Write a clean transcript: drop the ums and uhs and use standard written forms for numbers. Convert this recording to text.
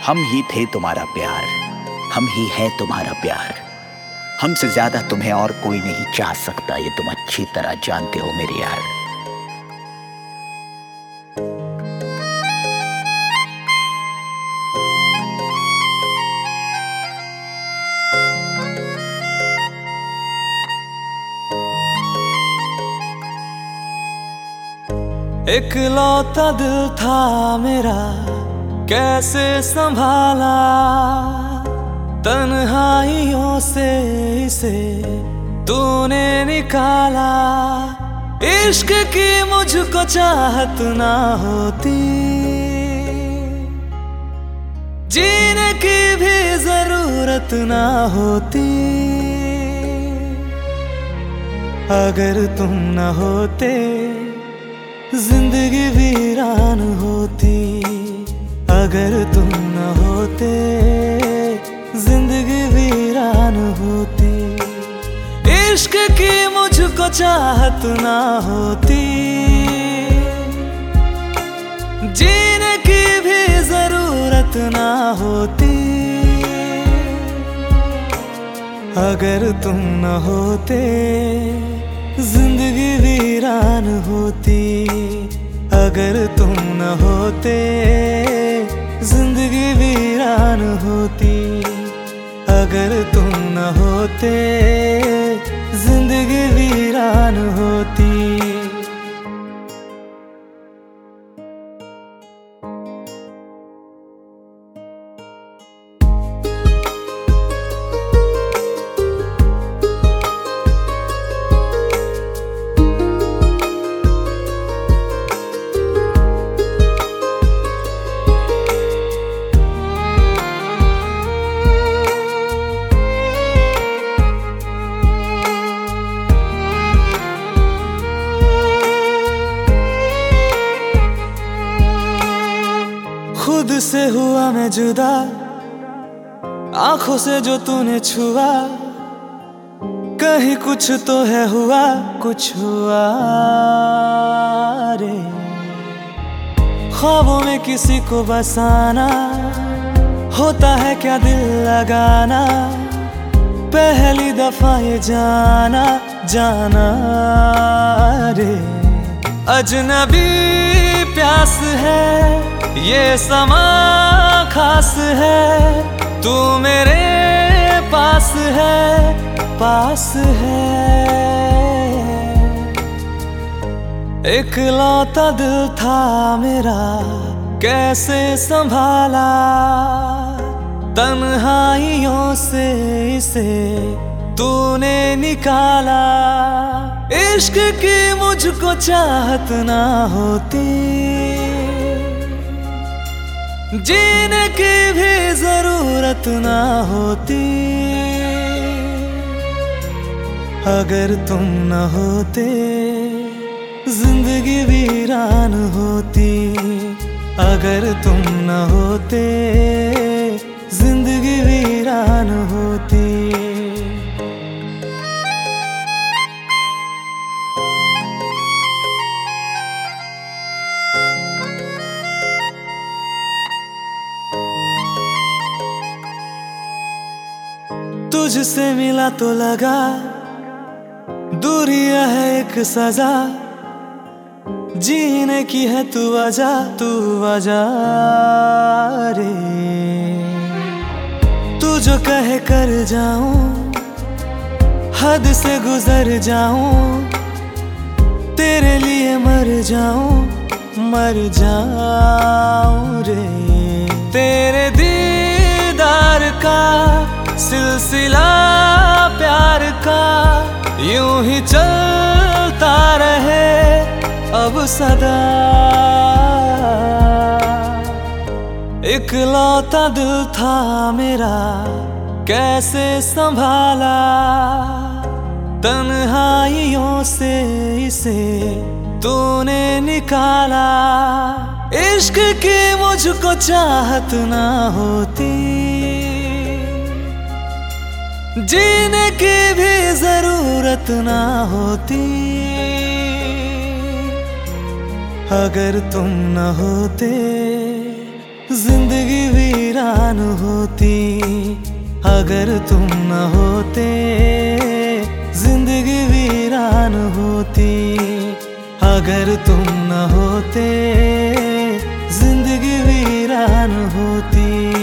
हम ही थे तुम्हारा प्यार, हम ही है तुम्हारा प्यार। हमसे ज्यादा तुम्हें और कोई नहीं चाह सकता, ये तुम अच्छी तरह जानते हो मेरे यार। इकलौता दिल था मेरा, कैसे संभाला तन्हाइयों से इसे तूने निकाला। इश्क की मुझको चाहत ना होती, जीने की भी जरूरत ना होती। अगर तुम न होते जिंदगी वीरान होती, अगर तुम न होते जिंदगी वीरान होती। इश्क की मुझको चाहत ना होती, जीने की भी जरूरत ना होती। अगर तुम न होते जिंदगी वीरान होती, अगर तुम न होते जिंदगी वीरान होती। अगर तुम न होते जिंदगी वीरान होती। खुद से हुआ मैं जुदा, आंखों से जो तूने छुआ। कहीं कुछ तो है हुआ, कुछ हुआ रे। ख्वाबों में किसी को बसाना, होता है क्या दिल लगाना। पहली दफा ये जाना जाना रे। अजनबी प्यास है, ये समा खास है। तू मेरे पास है, पास है। इकलौता दिल था मेरा, कैसे संभाला तन्हाइयों से इसे तूने निकाला। इश्क की मुझको चाहत ना होती, जीने की भी जरूरत ना होती। अगर तुम न होते जिंदगी वीरान होती, अगर तुम न होते जिंदगी वीरान होती। तुझसे मिला तो लगा दूरियां है एक सजा। जीने की है तू वजह, तू वजह रे। तू जो कहे कर जाऊं, हद से गुजर जाऊं। तेरे लिए मर जाऊं, मर जाऊं रे। तेरे दीदार का सिलसिला प्यार का यूं ही चलता रहे अब सदा। इकलौता दिल था मेरा, कैसे संभाला तन्हाइयों से इसे तूने निकाला। इश्क की मुझको चाहत ना होती, जीने की भी जरूरत ना होती। अगर तुम न होते जिंदगी वीरान वीरान होती, अगर तुम न होते जिंदगी वीरान होती, अगर तुम न होते जिंदगी वीरान होती।